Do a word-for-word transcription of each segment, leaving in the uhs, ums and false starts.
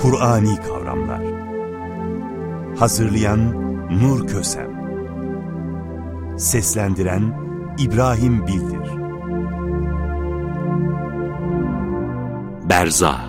Kur'ani kavramlar. Hazırlayan Nur Kösem. Seslendiren İbrahim Bildir. Berzah.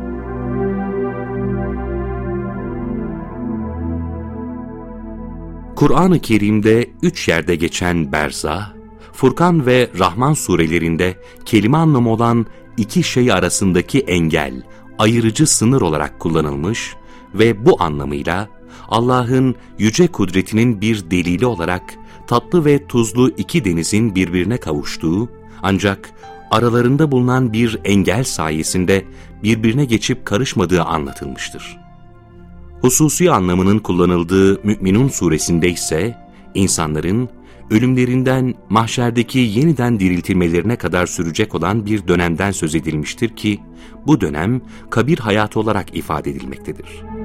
Kur'an-ı Kerim'de üç yerde geçen berzah, Furkan ve Rahman surelerinde kelime anlamı olan iki şey arasındaki engel, ayırıcı sınır olarak kullanılmış ve bu anlamıyla Allah'ın yüce kudretinin bir delili olarak tatlı ve tuzlu iki denizin birbirine kavuştuğu, ancak aralarında bulunan bir engel sayesinde birbirine geçip karışmadığı anlatılmıştır. Hususi anlamının kullanıldığı Mü'minun suresinde ise insanların ölümlerinden mahşerdeki yeniden diriltilmelerine kadar sürecek olan bir dönemden söz edilmiştir ki bu dönem kabir hayatı olarak ifade edilmektedir.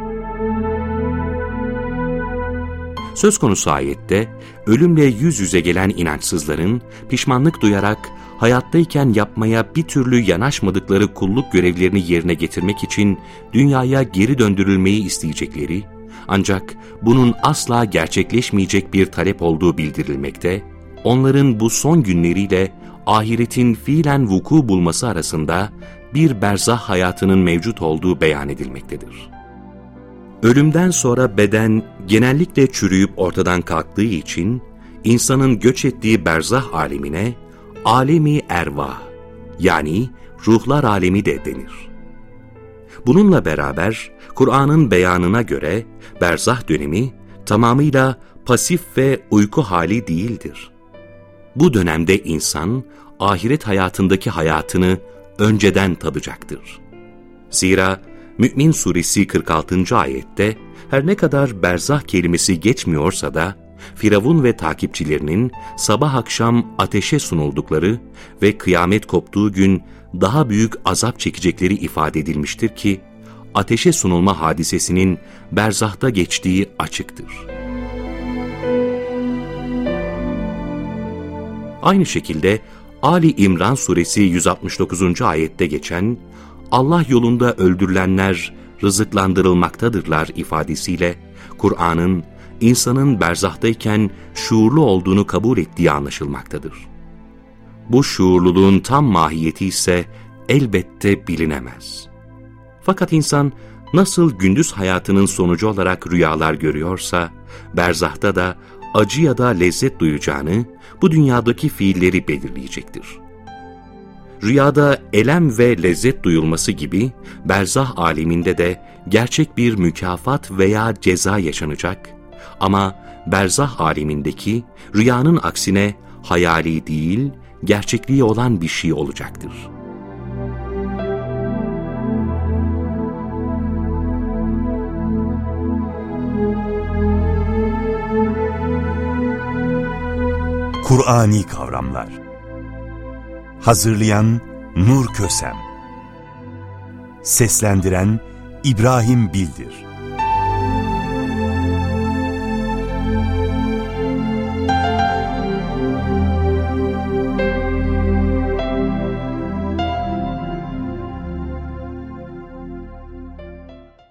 Söz konusu ayette ölümle yüz yüze gelen inançsızların pişmanlık duyarak hayattayken yapmaya bir türlü yanaşmadıkları kulluk görevlerini yerine getirmek için dünyaya geri döndürülmeyi isteyecekleri, ancak bunun asla gerçekleşmeyecek bir talep olduğu bildirilmekte, onların bu son günleriyle ahiretin fiilen vuku bulması arasında bir berzah hayatının mevcut olduğu beyan edilmektedir. Ölümden sonra beden genellikle çürüyüp ortadan kalktığı için insanın göç ettiği berzah alemine alemi ervah, yani ruhlar alemi de denir. Bununla beraber Kur'an'ın beyanına göre berzah dönemi tamamıyla pasif ve uyku hali değildir. Bu dönemde insan ahiret hayatındaki hayatını önceden tadacaktır. Zira Mü'min suresi kırk altıncı ayette her ne kadar berzah kelimesi geçmiyorsa da Firavun ve takipçilerinin sabah akşam ateşe sunuldukları ve kıyamet koptuğu gün daha büyük azap çekecekleri ifade edilmiştir ki ateşe sunulma hadisesinin berzahta geçtiği açıktır. Aynı şekilde Ali İmran suresi yüz altmış dokuzuncu ayette geçen Allah yolunda öldürülenler rızıklandırılmaktadırlar ifadesiyle Kur'an'ın insanın berzahtayken şuurlu olduğunu kabul ettiği anlaşılmaktadır. Bu şuurluluğun tam mahiyeti ise elbette bilinemez. Fakat insan nasıl gündüz hayatının sonucu olarak rüyalar görüyorsa, berzahta da acı ya da lezzet duyacağını bu dünyadaki fiilleri belirleyecektir. Rüyada elem ve lezzet duyulması gibi berzah aleminde de gerçek bir mükafat veya ceza yaşanacak ama berzah alemindeki rüyanın aksine hayali değil, gerçekliği olan bir şey olacaktır. Kur'ani kavramlar. Hazırlayan Nur Kösem. Seslendiren İbrahim Bildir.